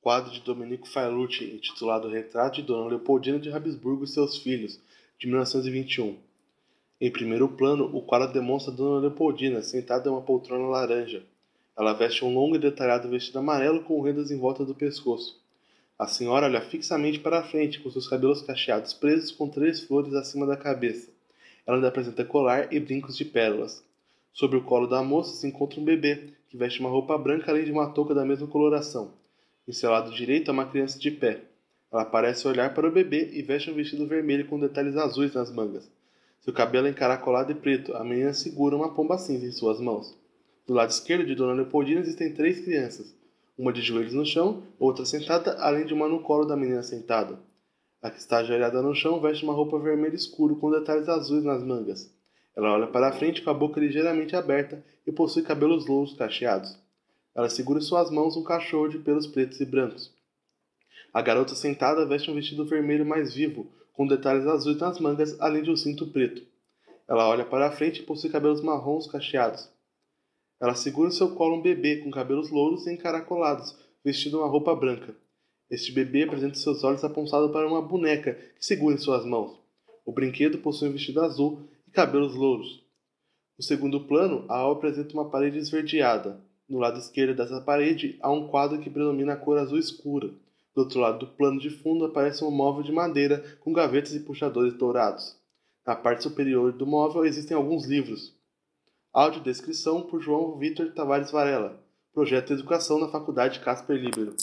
quadro de Domenico Failucci, intitulado Retrato de Dona Leopoldina de Habsburgo e seus filhos, de 1921. Em primeiro plano, o quadro demonstra Dona Leopoldina sentada em uma poltrona laranja. Ela veste um longo e detalhado vestido amarelo com rendas em volta do pescoço. A senhora olha fixamente para a frente, com seus cabelos cacheados presos com 3 flores acima da cabeça. Ela ainda apresenta colar e brincos de pérolas. Sobre o colo da moça se encontra um bebê, que veste uma roupa branca além de uma touca da mesma coloração. Em seu lado direito há uma criança de pé. Ela parece olhar para o bebê e veste um vestido vermelho com detalhes azuis nas mangas. Seu cabelo é encaracolado e preto. A menina segura uma pomba cinza em suas mãos. Do lado esquerdo de Dona Leopoldina existem 3 crianças. Uma de joelhos no chão, outra sentada, além de uma no colo da menina sentada. A que está ajoelhada no chão veste uma roupa vermelha escuro com detalhes azuis nas mangas. Ela olha para a frente com a boca ligeiramente aberta e possui cabelos louros cacheados. Ela segura em suas mãos um cachorro de pelos pretos e brancos. A garota sentada veste um vestido vermelho mais vivo, com detalhes azuis nas mangas, além de um cinto preto. Ela olha para a frente e possui cabelos marrons cacheados. Ela segura em seu colo um bebê com cabelos louros e encaracolados, vestido uma roupa branca. Este bebê apresenta seus olhos apontados para uma boneca que segura em suas mãos. O brinquedo possui um vestido azul e cabelos louros. No segundo plano, a aula apresenta uma parede esverdeada. No lado esquerdo dessa parede há um quadro que predomina a cor azul escura. Do outro lado do plano de fundo aparece um móvel de madeira com gavetas e puxadores dourados. Na parte superior do móvel existem alguns livros. Audiodescrição por João Vitor Tavares Varela. Projeto de Educação na Faculdade Casper Libero.